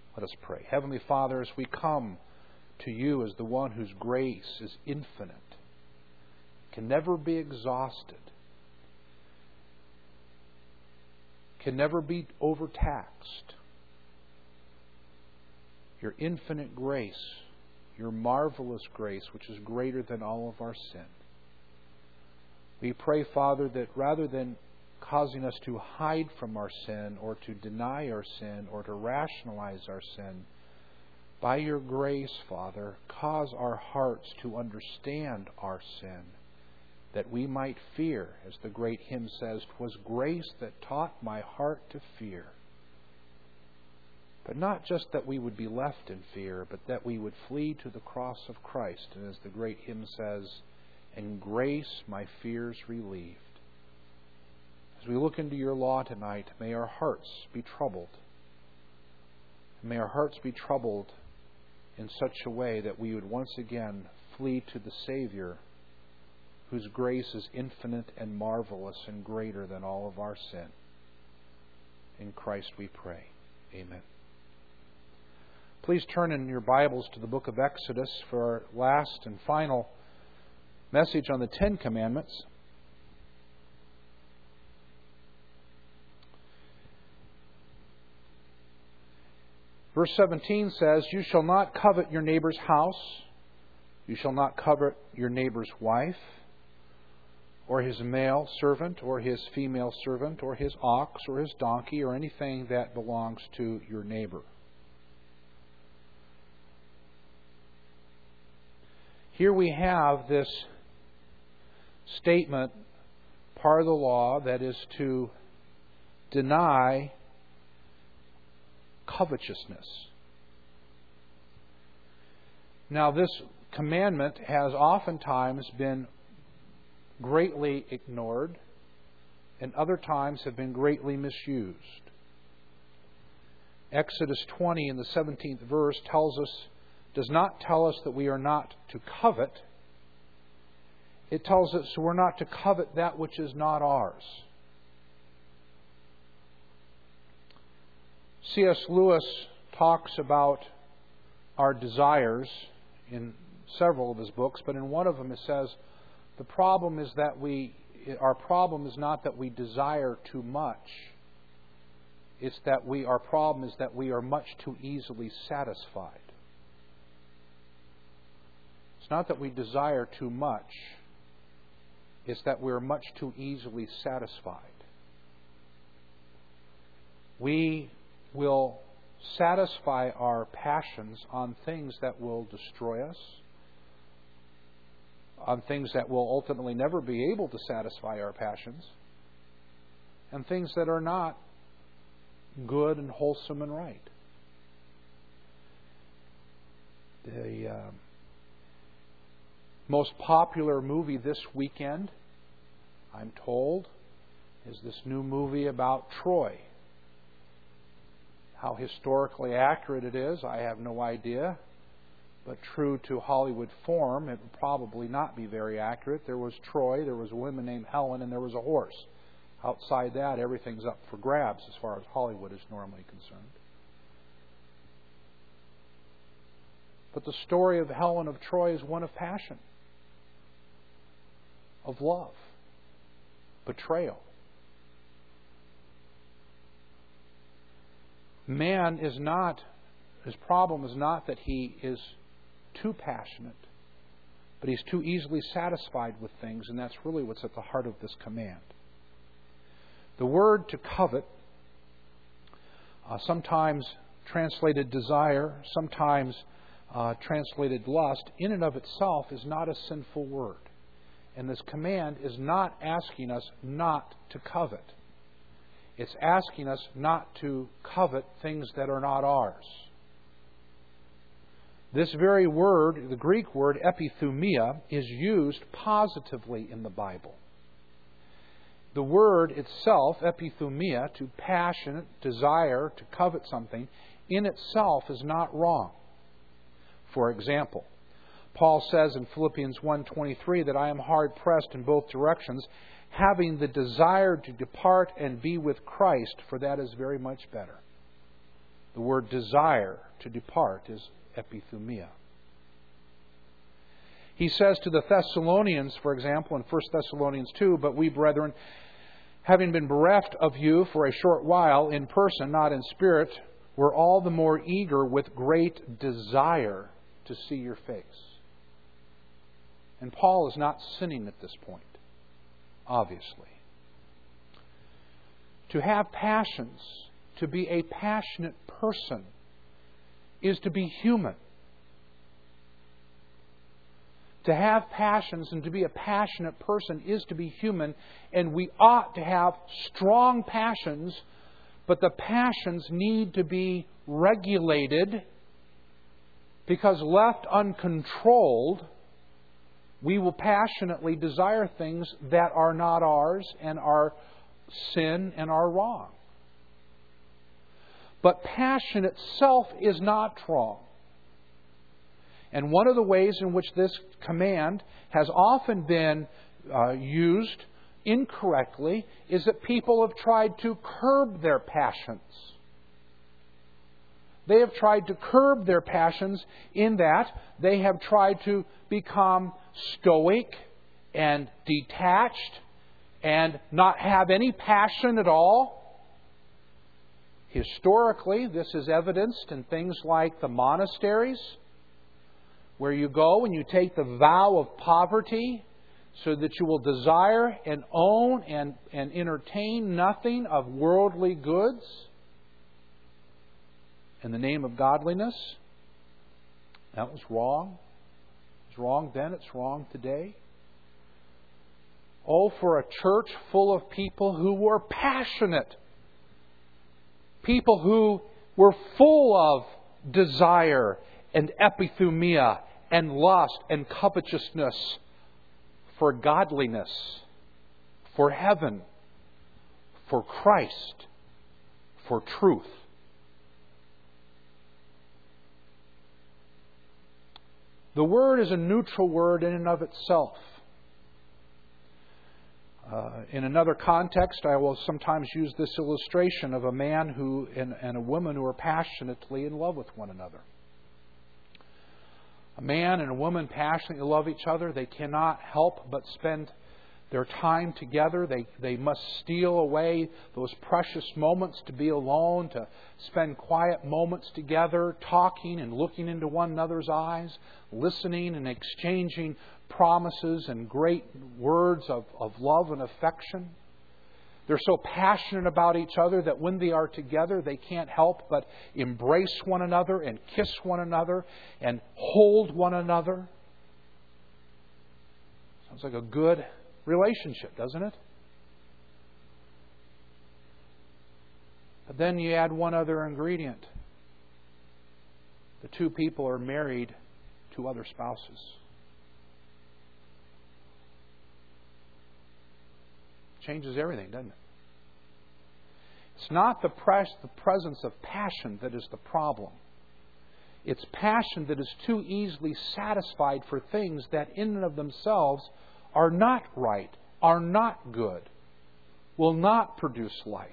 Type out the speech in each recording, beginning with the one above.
Let us pray. Heavenly Father, as we come to You as the one whose grace is infinite, can never be exhausted, can never be overtaxed, Your infinite grace, Your marvelous grace, which is greater than all of our sin. We pray, Father, that rather than causing us to hide from our sin or to deny our sin or to rationalize our sin, by Your grace, Father, cause our hearts to understand our sin, that we might fear, as the great hymn says, "'Twas grace that taught my heart to fear." But not just that we would be left in fear, but that we would flee to the cross of Christ. And as the great hymn says, "In grace my fears relieved." As we look into Your law tonight, may our hearts be troubled. May our hearts be troubled in such a way that we would once again flee to the Savior, whose grace is infinite and marvelous and greater than all of our sin. In Christ we pray. Amen. Please turn in your Bibles to the book of Exodus for our last and final message on the Ten Commandments. Verse 17 says, "You shall not covet your neighbor's house. You shall not covet your neighbor's wife, or his male servant, or his female servant, or his ox, or his donkey, or anything that belongs to your neighbor." Here we have this statement, part of the law, that is to deny covetousness. Now, this commandment has oftentimes been greatly ignored and other times have been greatly misused. Exodus 20 in the 17th verse does not tell us that we are not to covet. It tells us we're not to covet that which is not ours. C.S. Lewis talks about our desires in several of his books, but in one of them it says, our problem is not that we desire too much. It's that our problem is that we are much too easily satisfied. It's not that we desire too much. It's that we're much too easily satisfied. We will satisfy our passions on things that will destroy us, on things that will ultimately never be able to satisfy our passions, and things that are not good and wholesome and right. The most popular movie this weekend, I'm told, is this new movie about Troy. How historically accurate it is, I have no idea. But true to Hollywood form, it would probably not be very accurate. There was Troy, there was a woman named Helen, and there was a horse. Outside that, everything's up for grabs as far as Hollywood is normally concerned. But the story of Helen of Troy is one of passion, of love, betrayal. Man his problem is not that he is too passionate, but he's too easily satisfied with things, and that's really what's at the heart of this command. The word to covet, sometimes translated desire, sometimes translated lust, in and of itself is not a sinful word. And this command is not asking us not to covet. It's asking us not to covet things that are not ours. This very word, the Greek word epithumia, is used positively in the Bible. The word itself, epithumia, to passionate, desire, to covet something, in itself is not wrong. For example, Paul says in Philippians 1:23 that I am hard pressed in both directions, having the desire to depart and be with Christ, for that is very much better. The The word desire, to depart, is epithumia. He says to the Thessalonians, for example, in 1 Thessalonians 2, "But we, brethren, having been bereft of you for a short while, in person, not in spirit, were all the more eager with great desire to see your face." And Paul is not sinning at this point, obviously. To have passions, to be a passionate person, is to be human. To have passions and to be a passionate person is to be human, and we ought to have strong passions, but the passions need to be regulated, because left uncontrolled, we will passionately desire things that are not ours and are sin and are wrong. But passion itself is not wrong. And one of the ways in which this command has often been used incorrectly is that people have tried to curb their passions. They have tried to curb their passions in that they have tried to become stoic and detached and not have any passion at all. Historically, this is evidenced in things like the monasteries, where you go and you take the vow of poverty so that you will desire and own and entertain nothing of worldly goods in the name of godliness. That was wrong. It was wrong then, it's wrong today. Oh, for a church full of people who were passionate. People who were full of desire and epithumia and lust and covetousness for godliness, for heaven, for Christ, for truth. The word is a neutral word in and of itself. In another context, I will sometimes use this illustration of a man and a woman who are passionately in love with one another. A man and a woman passionately love each other. They cannot help but spend their time together. They must steal away those precious moments to be alone, to spend quiet moments together, talking and looking into one another's eyes, listening and exchanging promises and great words of love and affection. They're so passionate about each other that when they are together, they can't help but embrace one another and kiss one another and hold one another. Sounds like a good relationship, doesn't it? But then you add one other ingredient. The two people are married to other spouses. Changes everything, doesn't it? It's not the presence of passion that is the problem. It's passion that is too easily satisfied for things that in and of themselves are not right, are not good, will not produce life.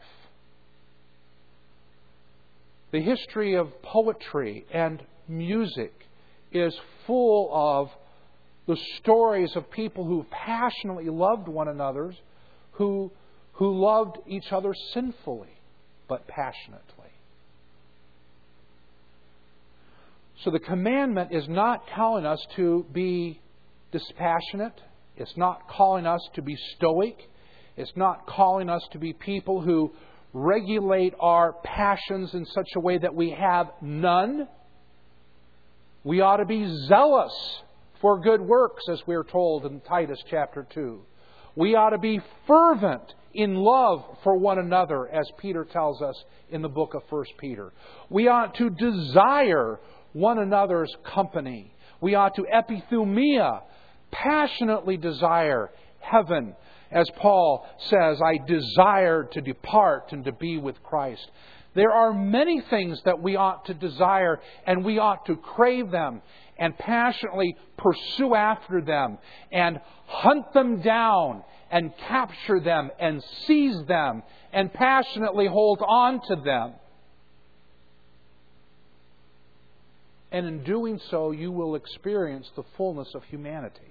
The history of poetry and music is full of the stories of people who passionately loved one another, who loved each other sinfully, but passionately. So the commandment is not telling us to be dispassionate. It's not calling us to be stoic. It's not calling us to be people who regulate our passions in such a way that we have none. We ought to be zealous for good works, as we are told in Titus chapter 2. We ought to be fervent in love for one another, as Peter tells us in the book of 1 Peter. We ought to desire one another's company. We ought to epithumia, passionately desire heaven. As Paul says, I desire to depart and to be with Christ. There are many things that we ought to desire, and we ought to crave them and passionately pursue after them and hunt them down and capture them and seize them and passionately hold on to them. And in doing so, you will experience the fullness of humanity.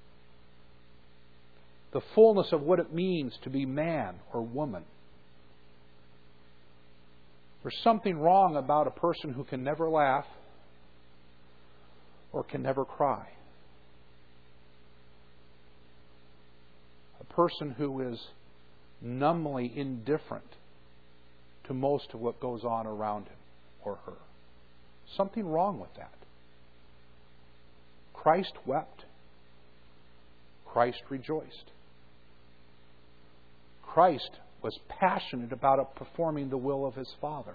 The fullness of what it means to be man or woman. There's something wrong about a person who can never laugh or can never cry. A person who is numbly indifferent to most of what goes on around him or her. Something wrong with that. Christ wept. Christ rejoiced. Christ was passionate about performing the will of His Father.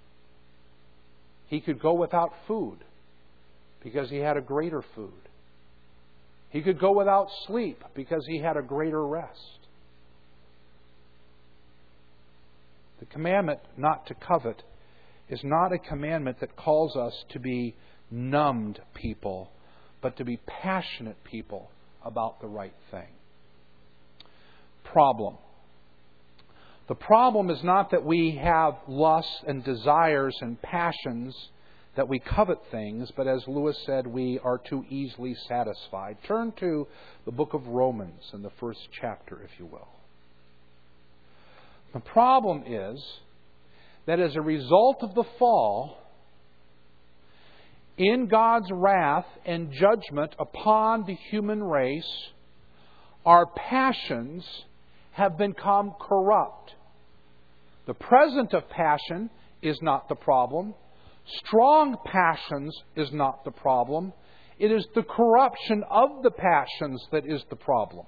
He could go without food because He had a greater food. He could go without sleep because He had a greater rest. The commandment not to covet is not a commandment that calls us to be numbed people, but to be passionate people about the right thing. Problem. The problem is not that we have lusts and desires and passions, that we covet things, but as Lewis said, we are too easily satisfied. Turn to the book of Romans in the first chapter, if you will. The problem is that as a result of the fall, in God's wrath and judgment upon the human race, our passions have become corrupt. The present of passion is not the problem. Strong passions is not the problem. It is the corruption of the passions that is the problem.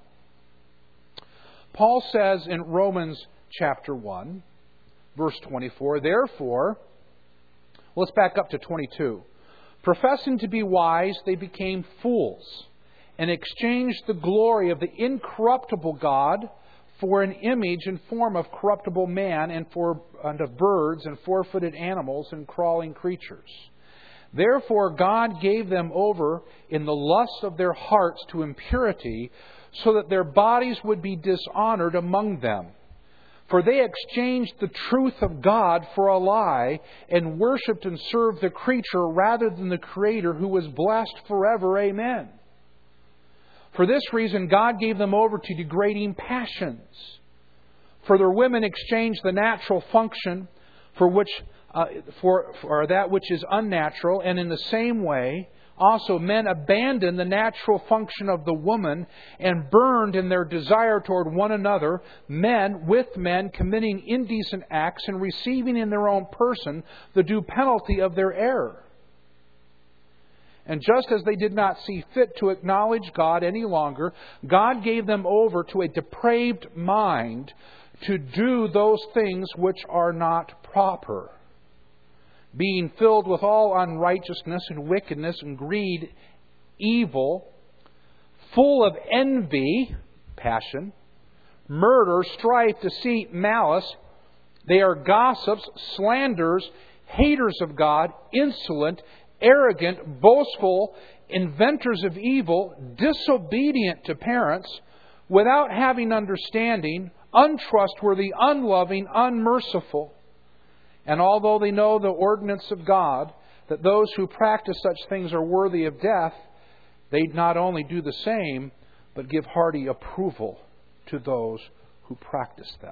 Paul says in Romans chapter 1, verse 24, therefore, let's back up to 22. Professing to be wise, they became fools and exchanged the glory of the incorruptible God for an image and form of corruptible man and of birds and four-footed animals and crawling creatures. Therefore God gave them over in the lust of their hearts to impurity, so that their bodies would be dishonored among them. For they exchanged the truth of God for a lie, and worshipped and served the creature rather than the Creator, who was blessed forever. Amen. For this reason, God gave them over to degrading passions. For their women exchanged the natural function for that which is unnatural, and in the same way, also men abandoned the natural function of the woman and burned in their desire toward one another, men with men committing indecent acts and receiving in their own person the due penalty of their error. And just as they did not see fit to acknowledge God any longer, God gave them over to a depraved mind to do those things which are not proper, being filled with all unrighteousness and wickedness and greed, evil, full of envy, passion, murder, strife, deceit, malice. They are gossips, slanderers, haters of God, insolent, arrogant, boastful, inventors of evil, disobedient to parents, without having understanding, untrustworthy, unloving, unmerciful. And although they know the ordinance of God, that those who practice such things are worthy of death, they not only do the same, but give hearty approval to those who practice them.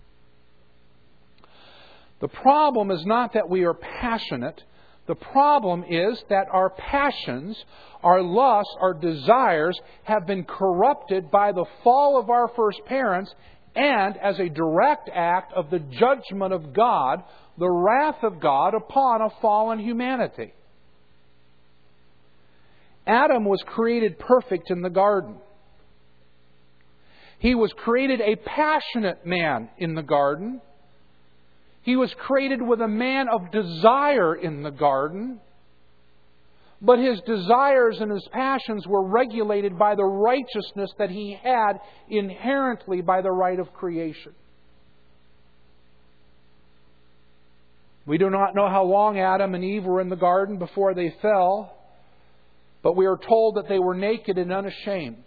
The problem is not that we are passionate. The problem is that our passions, our lusts, our desires have been corrupted by the fall of our first parents, and as a direct act of the judgment of God, the wrath of God upon a fallen humanity. Adam was created perfect in the garden. He was created a passionate man in the garden. He was created with a man of desire in the garden. But his desires and his passions were regulated by the righteousness that he had inherently by the right of creation. We do not know how long Adam and Eve were in the garden before they fell, but we are told that they were naked and unashamed.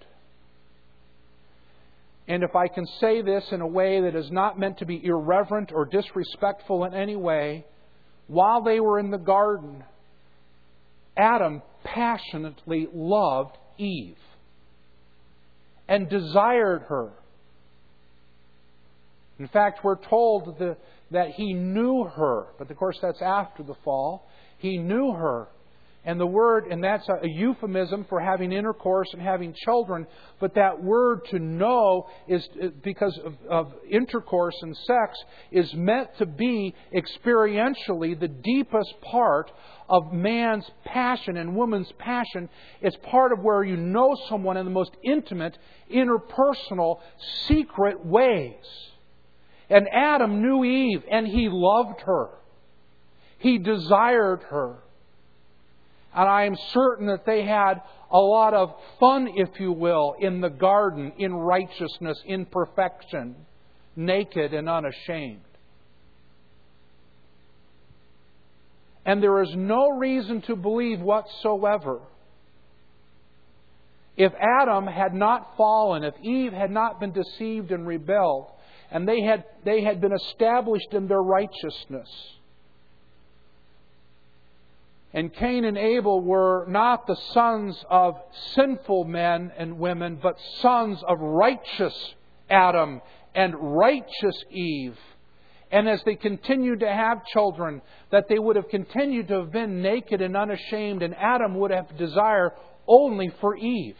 And if I can say this in a way that is not meant to be irreverent or disrespectful in any way, while they were in the garden, Adam passionately loved Eve and desired her. In fact, we're told that he knew her. But of course, that's after the fall. He knew her. And the word, and that's a euphemism for having intercourse and having children. But that word to know is, because of intercourse and sex, is meant to be experientially the deepest part of man's passion and woman's passion. It's part of where you know someone in the most intimate, interpersonal, secret ways. And Adam knew Eve, and he loved her. He desired her. And I am certain that they had a lot of fun, if you will, in the garden, in righteousness, in perfection, naked and unashamed. And there is no reason to believe whatsoever, if Adam had not fallen, if Eve had not been deceived and rebelled, and they had been established in their righteousness, and Cain and Abel were not the sons of sinful men and women, but sons of righteous Adam and righteous Eve. And as they continued to have children, that they would have continued to have been naked and unashamed, and Adam would have desire only for Eve.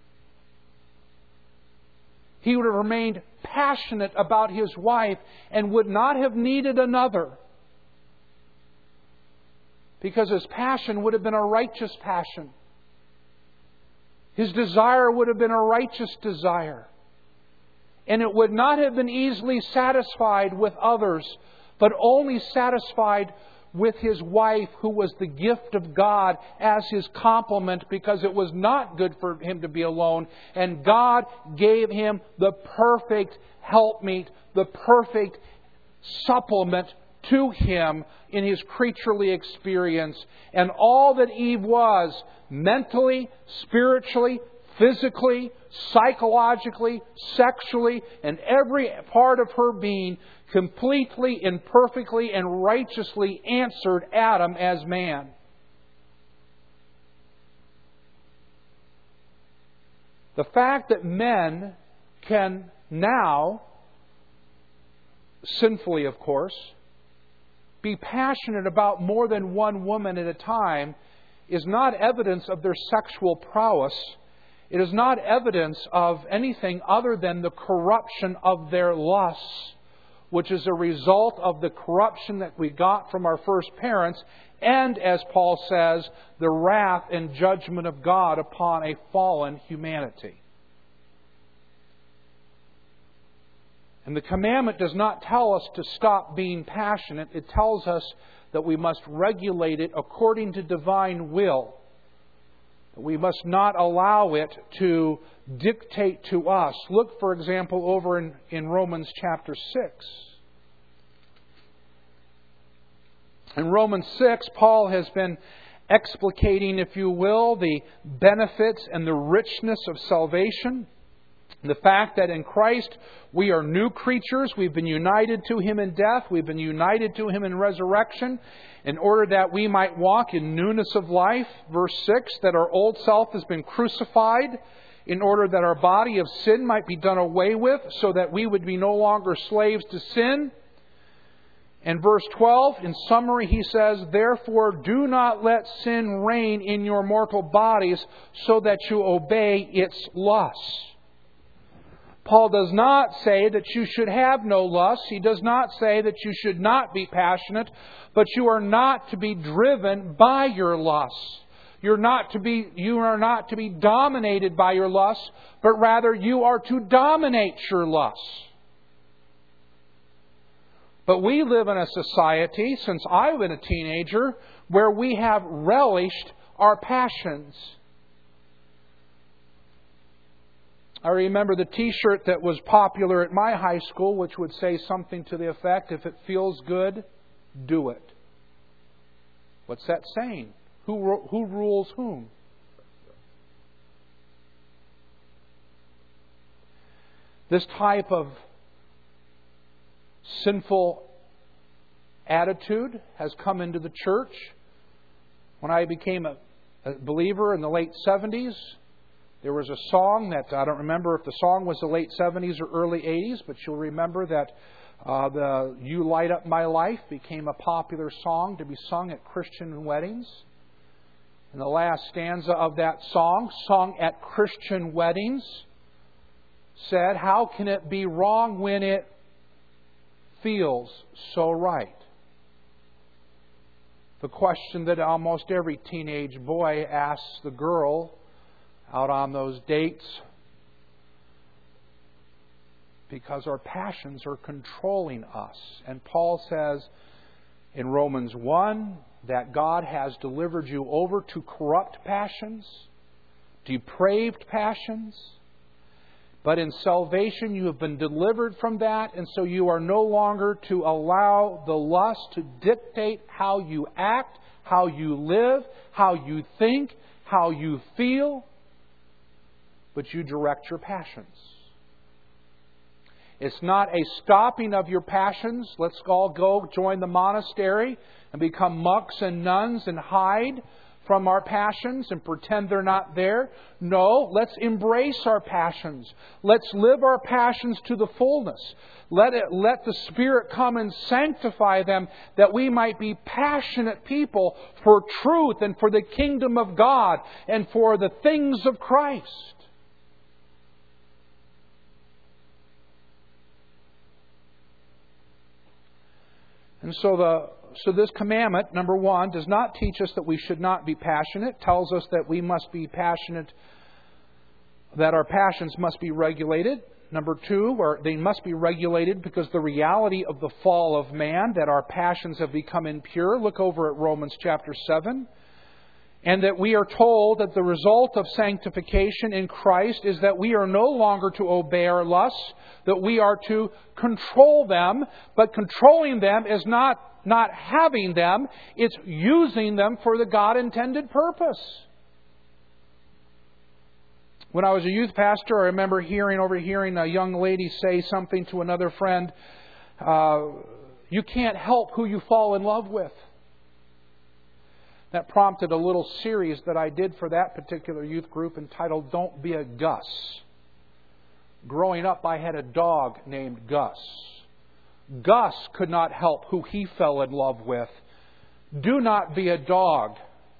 He would have remained passionate about his wife and would not have needed another. Because his passion would have been a righteous passion. His desire would have been a righteous desire. And it would not have been easily satisfied with others, but only satisfied with his wife, who was the gift of God as his complement, because it was not good for him to be alone. And God gave him the perfect helpmeet, the perfect supplement to him in his creaturely experience. And all that Eve was, mentally, spiritually, physically, psychologically, sexually, and every part of her being, completely and perfectly and righteously answered Adam as man. The fact that men can now, sinfully of course, be passionate about more than one woman at a time is not evidence of their sexual prowess. It is not evidence of anything other than the corruption of their lusts, which is a result of the corruption that we got from our first parents, and, as Paul says, the wrath and judgment of God upon a fallen humanity. And the commandment does not tell us to stop being passionate. It tells us that we must regulate it according to divine will. We must not allow it to dictate to us. Look, for example, over in Romans chapter 6. In Romans 6, Paul has been explicating, if you will, the benefits and the richness of salvation. The fact that in Christ we are new creatures. We've been united to Him in death. We've been united to Him in resurrection, in order that we might walk in newness of life. Verse 6, that our old self has been crucified, in order that our body of sin might be done away with, so that we would be no longer slaves to sin. And verse 12, in summary, he says, therefore do not let sin reign in your mortal bodies, so that you obey its lusts. Paul does not say that you should have no lust. He does not say that you should not be passionate, but you are not to be driven by your lusts. You are not to be dominated by your lusts, but rather you are to dominate your lusts. But we live in a society, since I've been a teenager, where we have relished our passions. I remember the T-shirt that was popular at my high school, which would say something to the effect, if it feels good, do it. What's that saying? Who rules whom? This type of sinful attitude has come into the church. When I became a believer in the late 70s, there was a song that, I don't remember if the song was the late 70s or early 80s, but you'll remember that the You Light Up My Life became a popular song to be sung at Christian weddings. And the last stanza of that song, sung at Christian weddings, said, "How can it be wrong when it feels so right?" The question that almost every teenage boy asks the girl out on those dates, because our passions are controlling us. And Paul says in Romans 1 that God has delivered you over to corrupt passions, depraved passions. But in salvation you have been delivered from that, and so you are no longer to allow the lust to dictate how you act, how you live, how you think, how you feel, but you direct your passions. It's not a stopping of your passions. Let's all go join the monastery and become monks and nuns and hide from our passions and pretend they're not there. No, let's embrace our passions. Let's live our passions to the fullness. Let the Spirit come and sanctify them, that we might be passionate people for truth and for the kingdom of God and for the things of Christ. And so this commandment, number 1, does not teach us that we should not be passionate. It tells us that we must be passionate, that our passions must be regulated. Number 2, they must be regulated because the reality of the fall of man, that our passions have become impure. Look over at Romans chapter 7. And that we are told that the result of sanctification in Christ is that we are no longer to obey our lusts, that we are to control them, but controlling them is not having them, it's using them for the God-intended purpose. When I was a youth pastor, I remember overhearing a young lady say something to another friend, "You can't help who you fall in love with." That prompted a little series that I did for that particular youth group entitled "Don't Be a Gus." Growing up, I had a dog named Gus. Gus could not help who he fell in love with. Do not be a dog.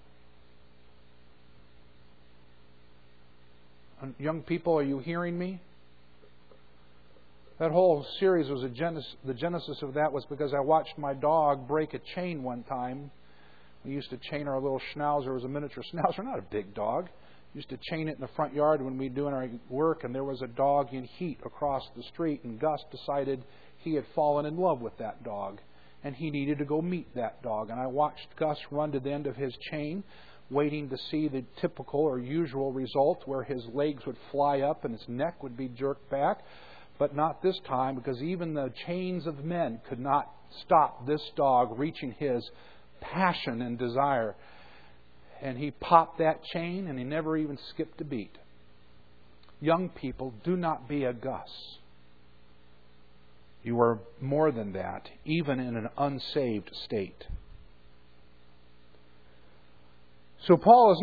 Young people, are you hearing me? That whole series was the genesis of that was because I watched my dog break a chain one time. We used to chain our little schnauzer. It was a miniature schnauzer, not a big dog. We used to chain it in the front yard when we were doing our work, and there was a dog in heat across the street, and Gus decided he had fallen in love with that dog, and he needed to go meet that dog. And I watched Gus run to the end of his chain, waiting to see the typical or usual result where his legs would fly up and his neck would be jerked back. But not this time, because even the chains of men could not stop this dog reaching his passion and desire. And he popped that chain and he never even skipped a beat. Young people, do not be a Gus. You are more than that, even in an unsaved state. So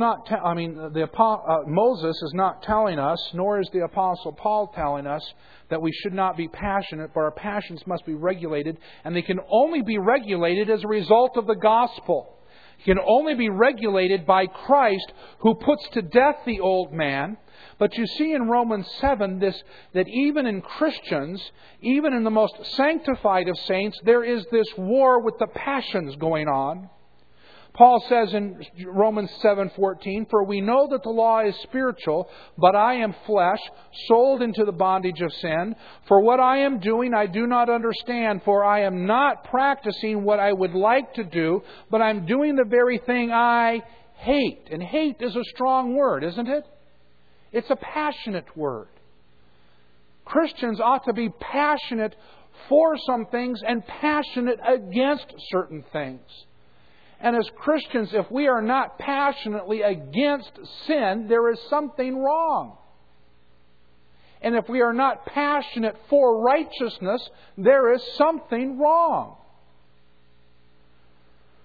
Moses is not telling us, nor is the Apostle Paul telling us, that we should not be passionate, but our passions must be regulated, and they can only be regulated as a result of the gospel. It can only be regulated by Christ, who puts to death the old man. But you see in Romans 7 that even in Christians, even in the most sanctified of saints, there is this war with the passions going on. Paul says in Romans 7:14, "For we know that the law is spiritual, but I am flesh, sold into the bondage of sin. For what I am doing I do not understand, for I am not practicing what I would like to do, but I'm doing the very thing I hate." And hate is a strong word, isn't it? It's a passionate word. Christians ought to be passionate for some things and passionate against certain things. And as Christians, if we are not passionately against sin, there is something wrong. And if we are not passionate for righteousness, there is something wrong.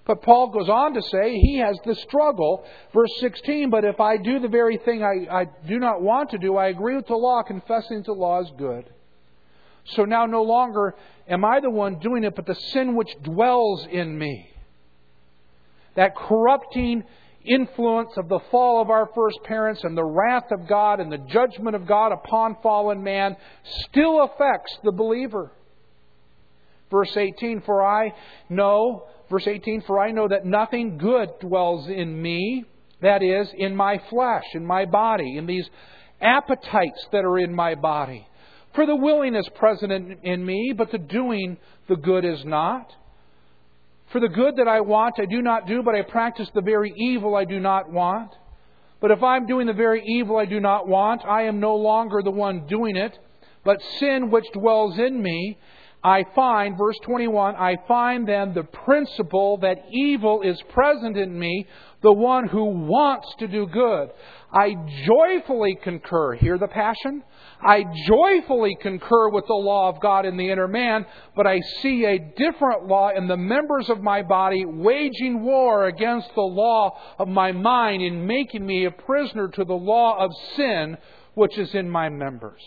But Paul goes on to say he has the struggle. Verse 16, but if I do the very thing I do not want to do, I agree with the law, confessing that the law is good. So now no longer am I the one doing it, but the sin which dwells in me. That corrupting influence of the fall of our first parents and the wrath of God and the judgment of God upon fallen man still affects the believer. Verse 18, for I know that nothing good dwells in me, that is, in my flesh, in my body, in these appetites that are in my body. For the willing is present in me, but the doing the good is not. For the good that I want, I do not do, but I practice the very evil I do not want. But if I'm doing the very evil I do not want, I am no longer the one doing it, but sin which dwells in me, I find, verse 21, I find then the principle that evil is present in me, the one who wants to do good. I joyfully concur. Hear the passion? I joyfully concur with the law of God in the inner man, but I see a different law in the members of my body, waging war against the law of my mind in making me a prisoner to the law of sin which is in my members.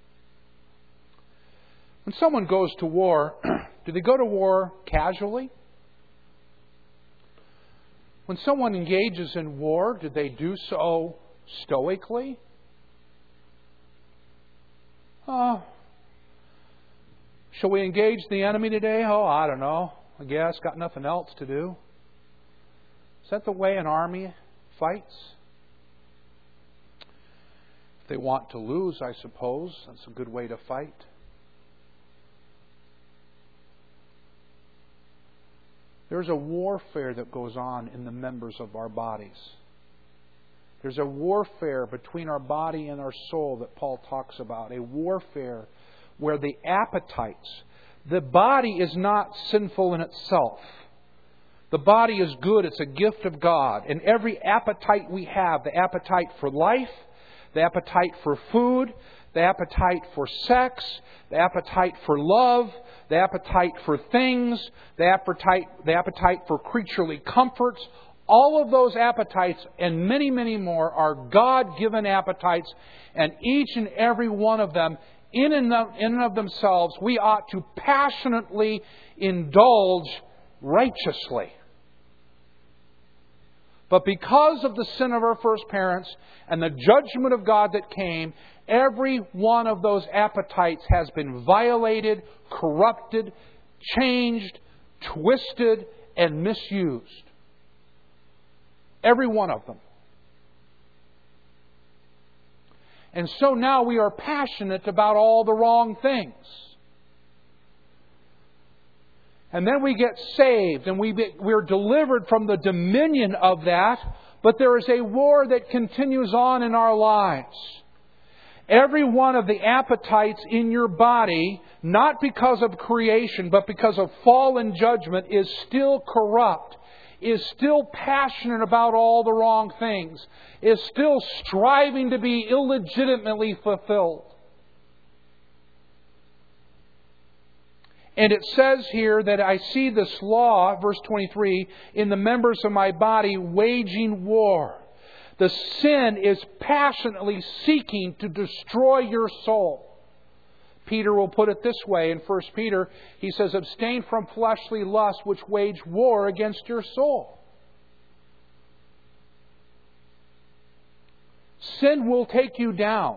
When someone goes to war, do they go to war casually? When someone engages in war, do they do so stoically? Shall we engage the enemy today? Oh, I don't know. I guess. Got nothing else to do. Is that the way an army fights? If they want to lose, I suppose, that's a good way to fight. There's a warfare that goes on in the members of our bodies. There's a warfare between our body and our soul that Paul talks about. A warfare where the appetites, the body is not sinful in itself. The body is good. It's a gift of God. And every appetite we have, the appetite for life, the appetite for food, the appetite for sex, the appetite for love, the appetite for things, the appetite for creaturely comforts, all of those appetites and many, many more are God-given appetites, and each and every one of them, in and of themselves, we ought to passionately indulge righteously. But because of the sin of our first parents and the judgment of God that came, every one of those appetites has been violated, corrupted, changed, twisted, and misused. Every one of them. And so now we are passionate about all the wrong things. And then we get saved and we're delivered from the dominion of that. But there is a war that continues on in our lives. Every one of the appetites in your body, not because of creation, but because of fallen judgment, is still corrupt, is still passionate about all the wrong things, is still striving to be illegitimately fulfilled. And it says here that I see this law, verse 23, in the members of my body waging war. The sin is passionately seeking to destroy your soul. Peter will put it this way in 1 Peter. He says, abstain from fleshly lusts which wage war against your soul. Sin will take you down.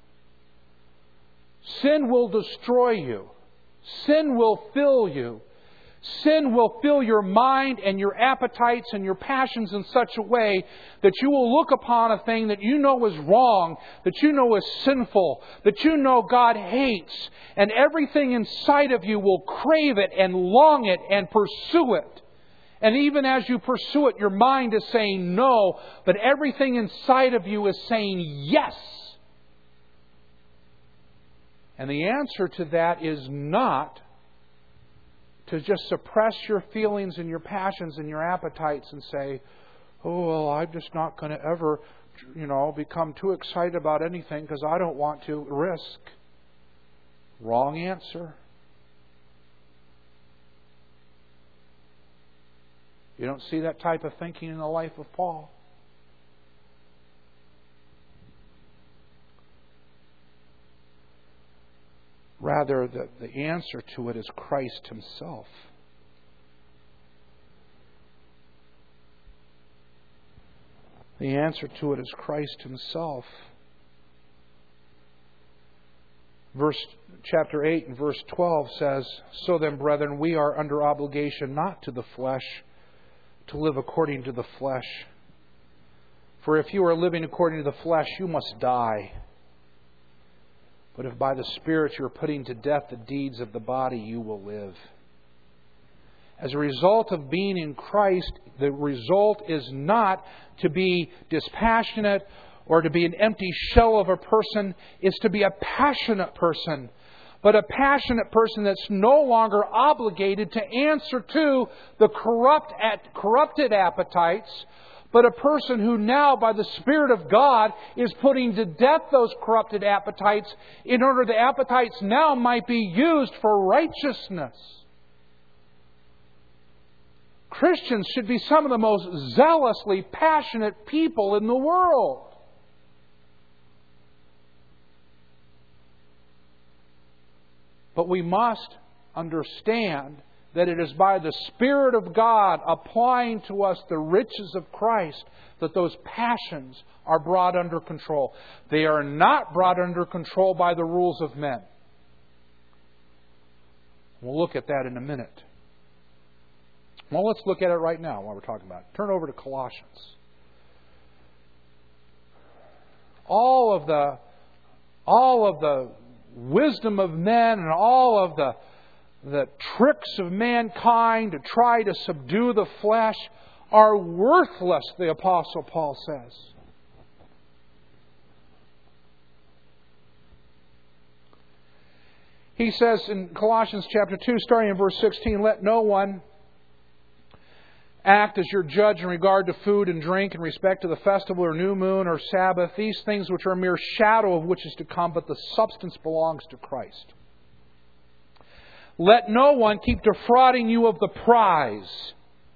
Sin will destroy you. Sin will fill you. Sin will fill your mind and your appetites and your passions in such a way that you will look upon a thing that you know is wrong, that you know is sinful, that you know God hates, and everything inside of you will crave it and long it and pursue it. And even as you pursue it, your mind is saying no, but everything inside of you is saying yes. And the answer to that is not to just suppress your feelings and your passions and your appetites and say, oh, well, I'm just not going to ever, become too excited about anything because I don't want to risk. Wrong answer. You don't see that type of thinking in the life of Paul. Rather, the answer to it is Christ Himself. The answer to it is Christ Himself. Chapter 8 and verse 12 says, "So then, brethren, we are under obligation not to the flesh, to live according to the flesh. For if you are living according to the flesh, you must die. But if by the Spirit you are putting to death the deeds of the body, you will live." As a result of being in Christ, the result is not to be dispassionate or to be an empty shell of a person. It's to be a passionate person. But a passionate person that's no longer obligated to answer to the corrupted appetites, but a person who now, by the Spirit of God, is putting to death those corrupted appetites in order the appetites now might be used for righteousness. Christians should be some of the most zealously passionate people in the world. But we must understand that it is by the Spirit of God applying to us the riches of Christ that those passions are brought under control. They are not brought under control by the rules of men. We'll look at that in a minute. Well, let's look at it right now while we're talking about it. Turn over to Colossians. All of the wisdom of men and all of the tricks of mankind to try to subdue the flesh are worthless, the Apostle Paul says. He says in Colossians chapter 2, starting in verse 16, "Let no one act as your judge in regard to food and drink in respect to the festival or new moon or Sabbath, these things which are a mere shadow of which is to come, but the substance belongs to Christ. Let no one keep defrauding you of the prize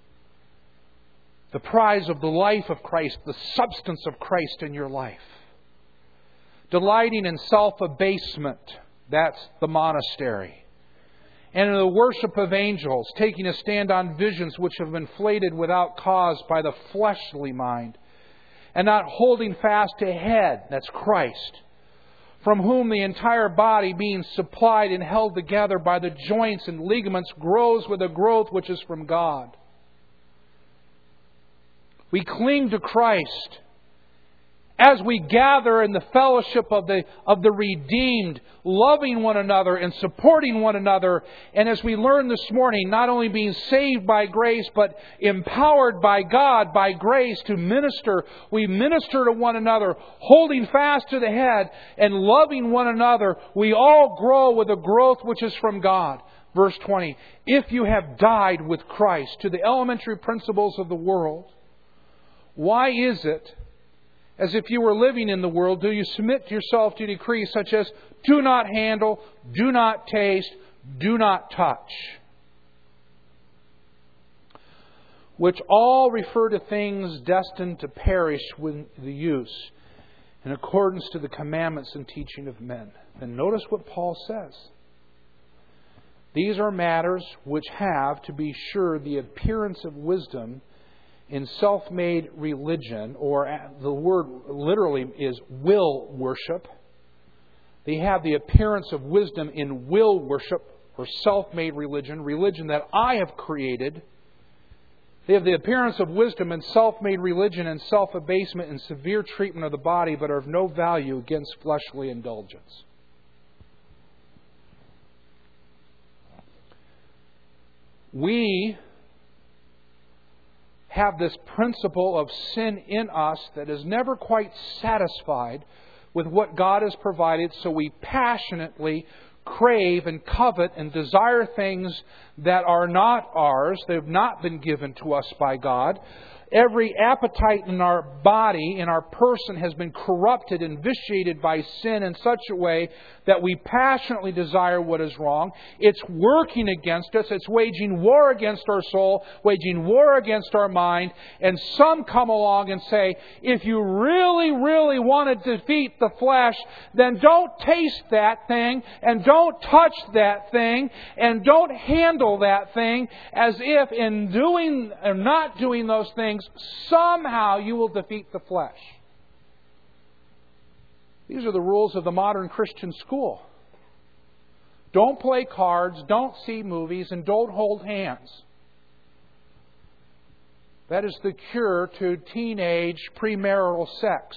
of the life of Christ, the substance of Christ in your life. Delighting in self-abasement, that's the monastery. And in the worship of angels, taking a stand on visions which have been inflated without cause by the fleshly mind, and not holding fast to head, that's Christ, from whom the entire body, being supplied and held together by the joints and ligaments, grows with a growth which is from God. We cling to Christ as we gather in the fellowship of the redeemed, loving one another and supporting one another. And as we learned this morning, not only being saved by grace, but empowered by God, by grace to minister. We minister to one another, holding fast to the head and loving one another. We all grow with a growth which is from God. Verse 20, if you have died with Christ to the elementary principles of the world, why is it, as if you were living in the world, do you submit yourself to decrees such as do not handle, do not taste, do not touch, which all refer to things destined to perish with the use, in accordance to the commandments and teaching of men. And notice what Paul says. These are matters which have, to be sure, the appearance of wisdom in self-made religion, or the word literally is will worship. They have the appearance of wisdom in will worship, or self-made religion, religion that I have created. They have the appearance of wisdom in self-made religion and self-abasement and severe treatment of the body, but are of no value against fleshly indulgence. We have this principle of sin in us that is never quite satisfied with what God has provided, so we passionately crave and covet and desire things that are not ours. They have not been given to us by God. Every appetite in our body, in our person, has been corrupted and vitiated by sin in such a way that we passionately desire what is wrong. It's working against us. It's waging war against our soul, waging war against our mind. And some come along and say, if you really, really want to defeat the flesh, then don't taste that thing, and don't touch that thing, and don't handle that thing, as if in doing or not doing those things, somehow you will defeat the flesh. These are the rules of the modern Christian school. Don't play cards, don't see movies, and don't hold hands. That is the cure to teenage premarital sex.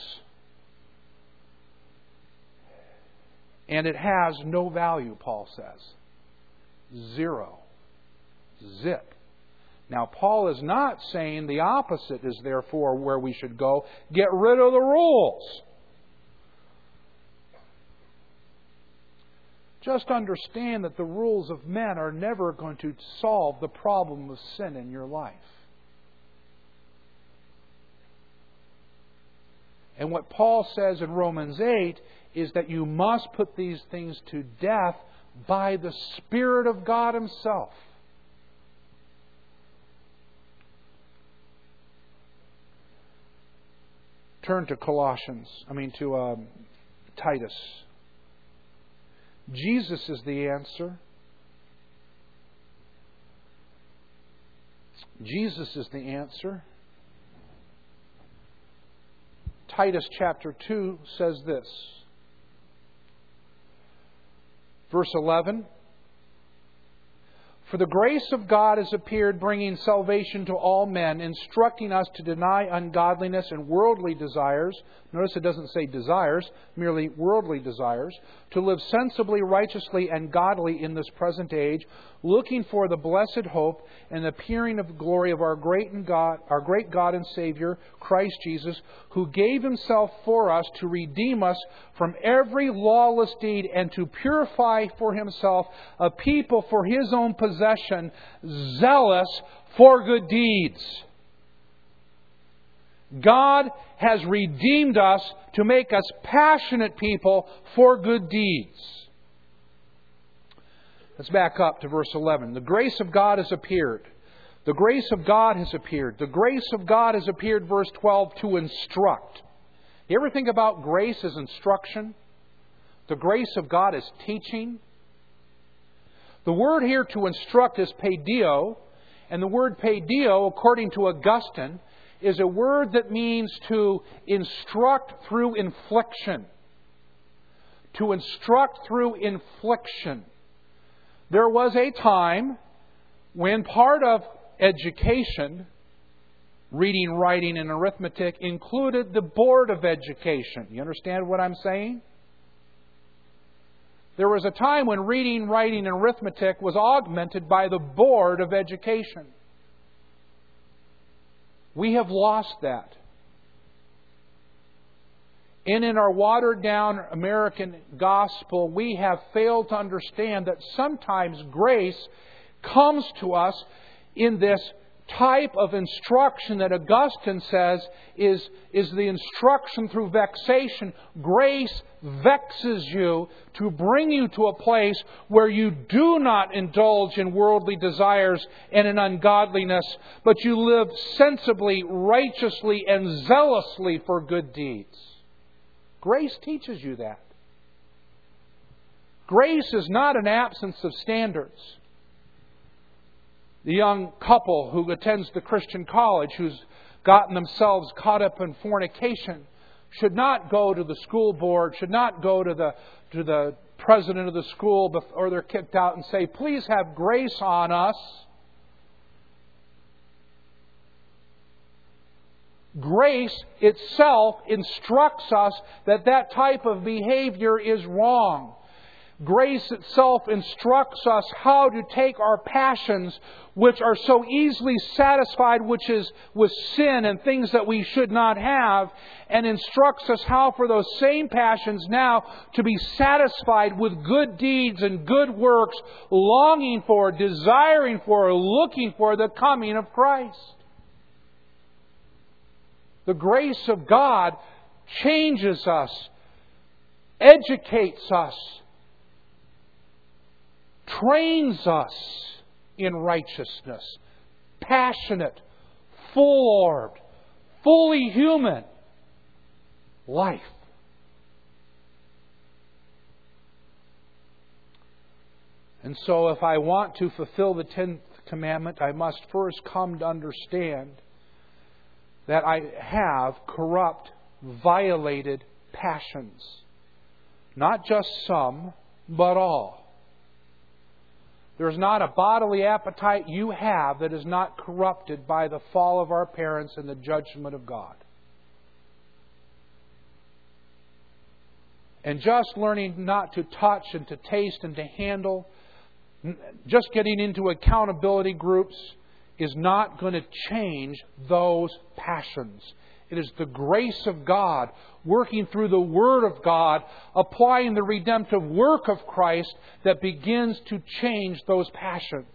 And it has no value, Paul says. Zero. Zip. Now, Paul is not saying the opposite is therefore where we should go. Get rid of the rules. Just understand that the rules of men are never going to solve the problem of sin in your life. And what Paul says in Romans 8 is that you must put these things to death by the Spirit of God Himself. Turn to Titus. Jesus is the answer. Jesus is the answer. Titus chapter 2 says this. Verse 11. For the grace of God has appeared, bringing salvation to all men, instructing us to deny ungodliness and worldly desires. Notice it doesn't say desires, merely worldly desires. To live sensibly, righteously, and godly in this present age, looking for the blessed hope and the appearing of the glory of our great God and Savior, Christ Jesus, who gave Himself for us to redeem us from every lawless deed and to purify for Himself a people for His own possession, zealous for good deeds. God has redeemed us to make us passionate people for good deeds. Let's back up to verse 11. The grace of God has appeared. The grace of God has appeared. The grace of God has appeared, verse 12, to instruct. You ever think about grace as instruction? The grace of God is teaching. The word here to instruct is paidio, and the word paidio, according to Augustine, is a word that means to instruct through infliction. To instruct through infliction. There was a time when part of education, reading, writing, and arithmetic, included the Board of Education. You understand what I'm saying? There was a time when reading, writing, and arithmetic was augmented by the Board of Education. We have lost that. And in our watered-down American gospel, we have failed to understand that sometimes grace comes to us in this type of instruction that Augustine says is the instruction through vexation. Grace vexes you to bring you to a place where you do not indulge in worldly desires and in ungodliness, but you live sensibly, righteously, and zealously for good deeds. Grace teaches you that. Grace is not an absence of standards. The young couple who attends the Christian college, who's gotten themselves caught up in fornication, should not go to the school board, should not go to the president of the school, or they're kicked out, and say, please have grace on us. Grace itself instructs us that that type of behavior is wrong. Grace itself instructs us how to take our passions, which are so easily satisfied, which is with sin and things that we should not have, and instructs us how for those same passions now to be satisfied with good deeds and good works, longing for, desiring for, looking for the coming of Christ. The grace of God changes us, educates us, trains us in righteousness. Passionate, full-orbed, fully human life. And so if I want to fulfill the 10th commandment, I must first come to understand that I have corrupt, violated passions. Not just some, but all. There's not a bodily appetite you have that is not corrupted by the fall of our parents and the judgment of God. And just learning not to touch and to taste and to handle, just getting into accountability groups is not going to change those passions. It is the grace of God working through the Word of God, applying the redemptive work of Christ that begins to change those passions.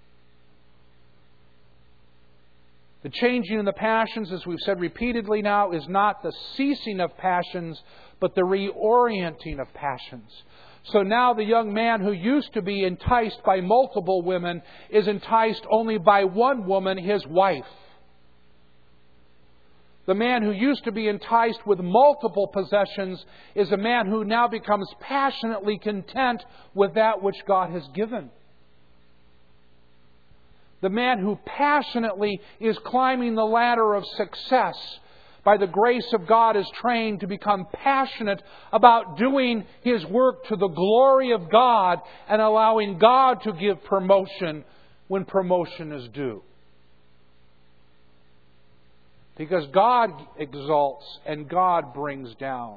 The changing of the passions, as we've said repeatedly now, is not the ceasing of passions, but the reorienting of passions. So now the young man who used to be enticed by multiple women is enticed only by one woman, his wife. The man who used to be enticed with multiple possessions is a man who now becomes passionately content with that which God has given. The man who passionately is climbing the ladder of success by the grace of God is trained to become passionate about doing his work to the glory of God and allowing God to give promotion when promotion is due. Because God exalts and God brings down.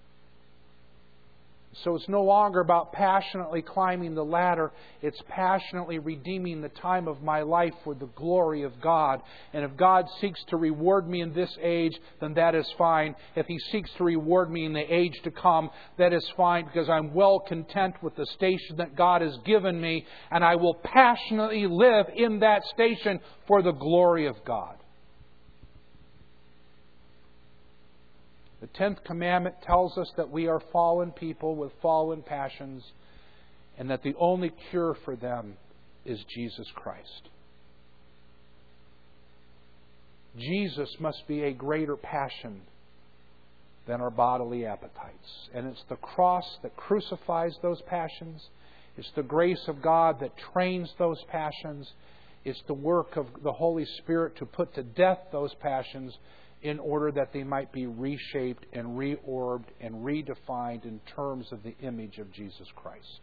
So it's no longer about passionately climbing the ladder. It's passionately redeeming the time of my life for the glory of God. And if God seeks to reward me in this age, then that is fine. If He seeks to reward me in the age to come, that is fine, because I'm well content with the station that God has given me, and I will passionately live in that station for the glory of God. The 10th commandment tells us that we are fallen people with fallen passions and that the only cure for them is Jesus Christ. Jesus must be a greater passion than our bodily appetites. And it's the cross that crucifies those passions. It's the grace of God that trains those passions. It's the work of the Holy Spirit to put to death those passions in order that they might be reshaped and reorbed and redefined in terms of the image of Jesus Christ.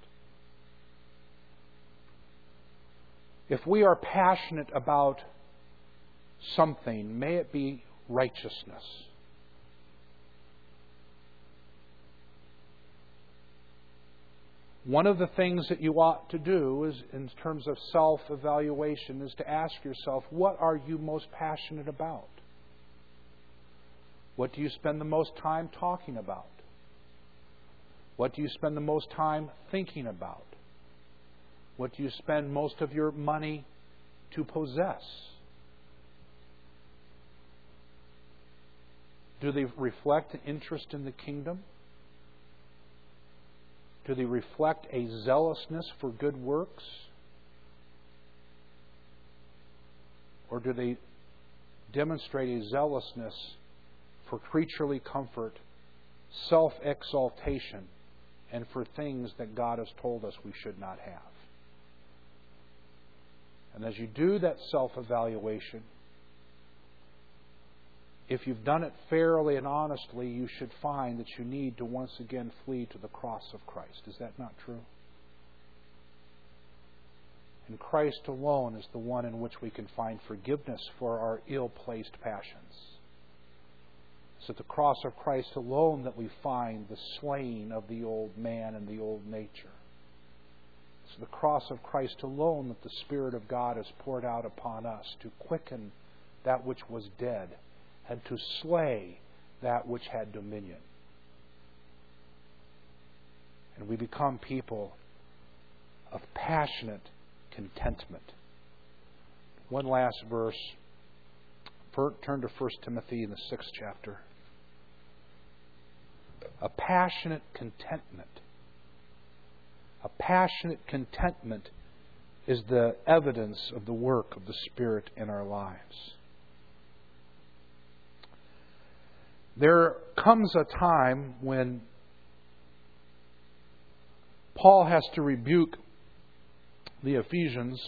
If we are passionate about something, may it be righteousness. One of the things that you ought to do is, in terms of self-evaluation, is to ask yourself, what are you most passionate about? What do you spend the most time talking about? What do you spend the most time thinking about? What do you spend most of your money to possess? Do they reflect an interest in the kingdom? Do they reflect a zealousness for good works? Or do they demonstrate a zealousness for creaturely comfort, self-exaltation, and for things that God has told us we should not have? And as you do that self-evaluation, if you've done it fairly and honestly, you should find that you need to once again flee to the cross of Christ. Is that not true? And Christ alone is the one in which we can find forgiveness for our ill-placed passions. It's at the cross of Christ alone that we find the slaying of the old man and the old nature. It's at the cross of Christ alone that the Spirit of God is poured out upon us to quicken that which was dead and to slay that which had dominion. And we become people of passionate contentment. One last verse, Turn to 1 Timothy in the 6th chapter. A passionate contentment. A passionate contentment is the evidence of the work of the Spirit in our lives. There comes a time when Paul has to rebuke the Ephesians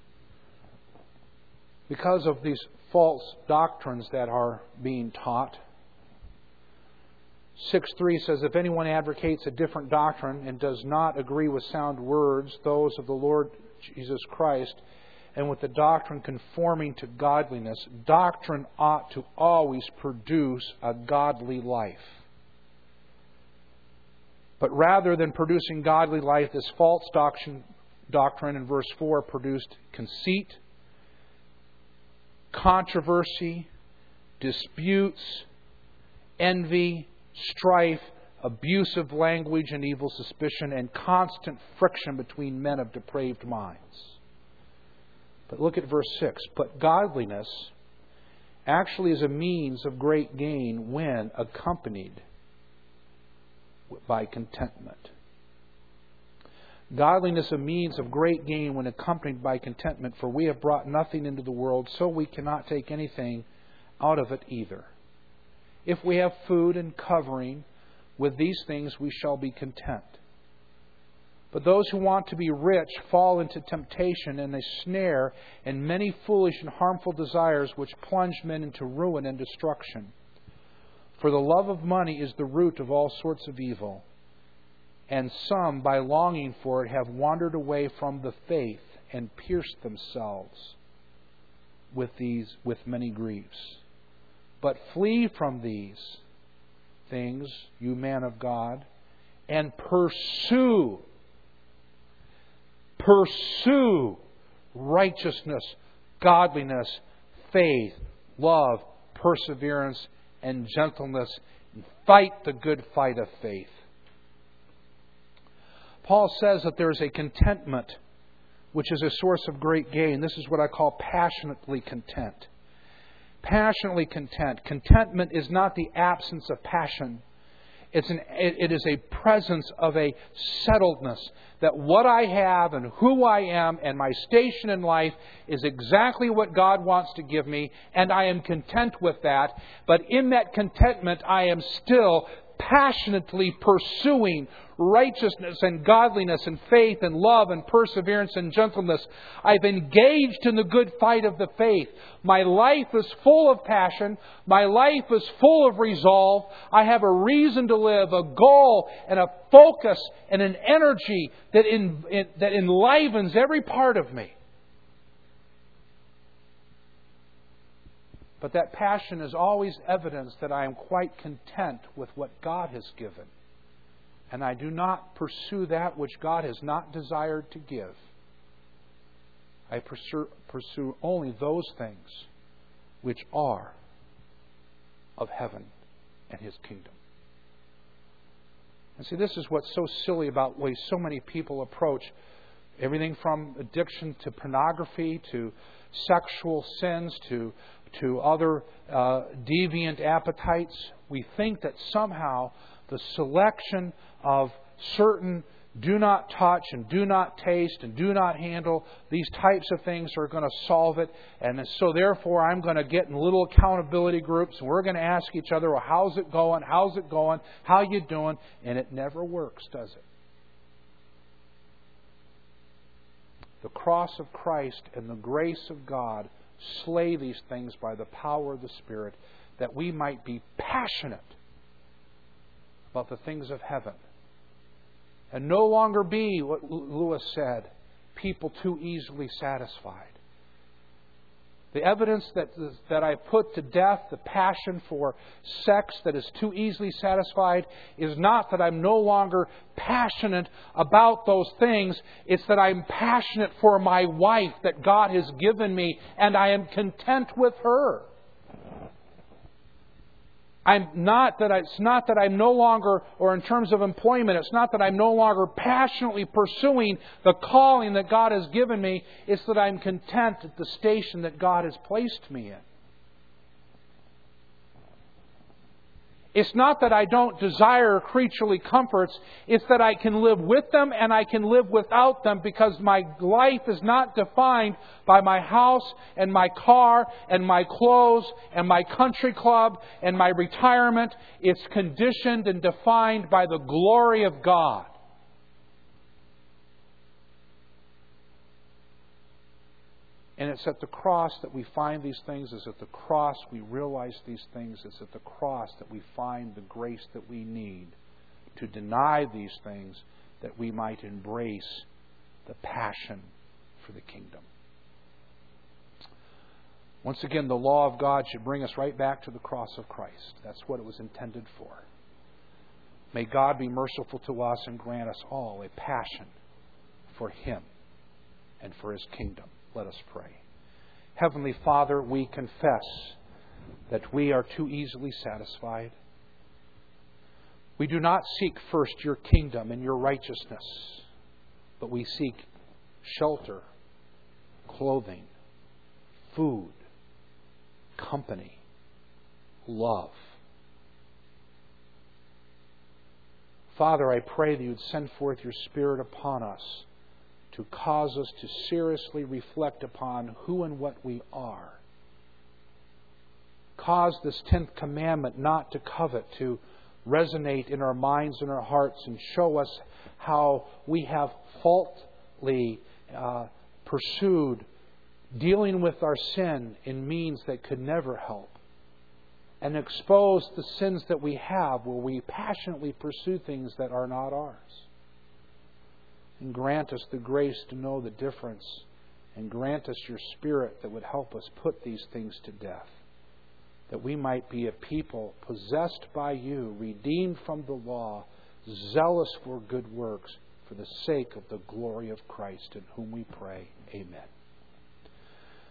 because of these false doctrines that are being taught. 6:3 says, if anyone advocates a different doctrine and does not agree with sound words, those of the Lord Jesus Christ, and with the doctrine conforming to godliness, doctrine ought to always produce a godly life. But rather than producing godly life, this false doctrine in verse 4 produced conceit, controversy, disputes, envy, strife, abusive language and evil suspicion, and constant friction between men of depraved minds. But look at verse 6. But godliness actually is a means of great gain when accompanied by contentment. Godliness a means of great gain when accompanied by contentment, for we have brought nothing into the world, so we cannot take anything out of it either. If we have food and covering, with these things we shall be content. But those who want to be rich fall into temptation and a snare and many foolish and harmful desires which plunge men into ruin and destruction. For the love of money is the root of all sorts of evil. And some, by longing for it, have wandered away from the faith and pierced themselves with many griefs. But flee from these things, you man of God, and pursue righteousness, godliness, faith, love, perseverance, and gentleness. And fight the good fight of faith. Paul says that there is a contentment which is a source of great gain. This is what I call passionately content. Passionately content. Contentment is not the absence of passion. It is a presence of a settledness that what I have and who I am and my station in life is exactly what God wants to give me, and I am content with that. But in that contentment, I am still passionately pursuing righteousness and godliness and faith and love and perseverance and gentleness. I've engaged in the good fight of the faith. My life is full of passion. My life is full of resolve. I have a reason to live, a goal and a focus and an energy that enlivens every part of me. But that passion is always evidence that I am quite content with what God has given. And I do not pursue that which God has not desired to give. I pursue only those things which are of heaven and His kingdom. And see, this is what's so silly about the way so many people approach everything from addiction to pornography to sexual sins to other deviant appetites. We think that somehow the selection of certain do not touch and do not taste and do not handle, these types of things are going to solve it. And so therefore I'm going to get in little accountability groups and we're going to ask each other, well, how's it going? How's it going? How you doing? And it never works, does it? The cross of Christ and the grace of God slay these things by the power of the Spirit, that we might be passionate about the things of heaven. And no longer be, what Lewis said, people too easily satisfied. The evidence that I put to death the passion for sex that is too easily satisfied is not that I'm no longer passionate about those things. It's that I'm passionate for my wife that God has given me, and I am content with her. It's not that I'm no longer, or in terms of employment, it's not that I'm no longer passionately pursuing the calling that God has given me. It's that I'm content at the station that God has placed me in. It's not that I don't desire creaturely comforts. It's that I can live with them and I can live without them, because my life is not defined by my house and my car and my clothes and my country club and my retirement. It's conditioned and defined by the glory of God. And it's at the cross that we find these things. It's at the cross we realize these things. It's at the cross that we find the grace that we need to deny these things, that we might embrace the passion for the kingdom. Once again, the law of God should bring us right back to the cross of Christ. That's what it was intended for. May God be merciful to us and grant us all a passion for Him and for His kingdom. Let us pray. Heavenly Father, we confess that we are too easily satisfied. We do not seek first your kingdom and your righteousness, but we seek shelter, clothing, food, company, love. Father, I pray that you would send forth your Spirit upon us to cause us to seriously reflect upon who and what we are. Cause this 10th commandment not to covet to resonate in our minds and our hearts, and show us how we have faultily pursued dealing with our sin in means that could never help. And expose the sins that we have where we passionately pursue things that are not ours. And grant us the grace to know the difference. And grant us your Spirit that would help us put these things to death. That we might be a people possessed by you, redeemed from the law, zealous for good works, for the sake of the glory of Christ, in whom we pray. Amen.